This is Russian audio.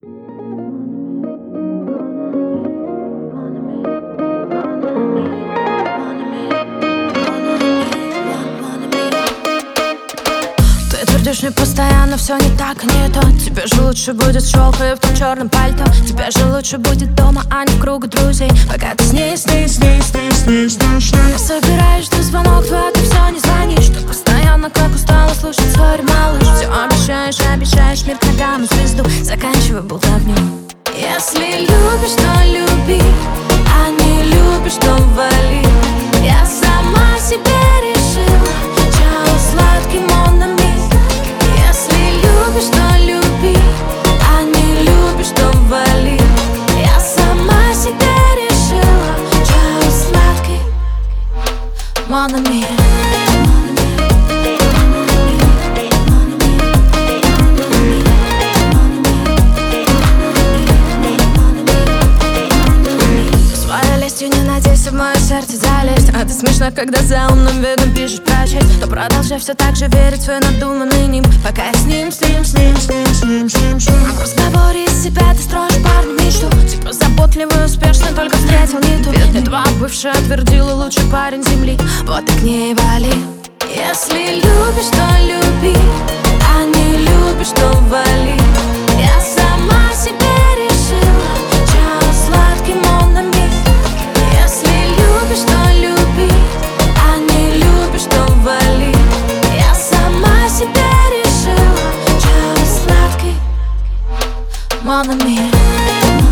Ты твердишь мне постоянно, все не так и не то. Тебе же лучше будет с челкой в том черном пальто. Тебе же лучше будет дома, а не в кругу друзей. Пока ты с ней. Собираешь ты звонок, твой, а ты все не звонишь. Ты постоянно как устала слушать сори, малыш. Все обещаешь мир к ногам и звезду. Заканчивай болтовню. Если любишь, то люби, а не любишь, то вали. Я сама себе решила. Чао, сладкий мон ами. Если любишь, то люби, а не любишь, то вали. Я сама себе решила. Чао, сладкий мон ами. Не надейся в мое сердце залезть. А ты смешно, когда за умным видом пишешь про честь. То продолжай все так же верить в свой надуманный ним. Пока я с ним. А в разговоре из себя ты строишь парню мечту. Типа заботливый, успешный, только встретил не ту. И твоя бывшая твердила, лучший парень земли. Вот и к ней вали. Если любишь, то люби, а не любишь, то вали. Я сама себе решила. Чао, сладкий мон ами. Любишь, то люби, а не любишь, то вали. Я сама себе решила. Чао, сладкий мон ами.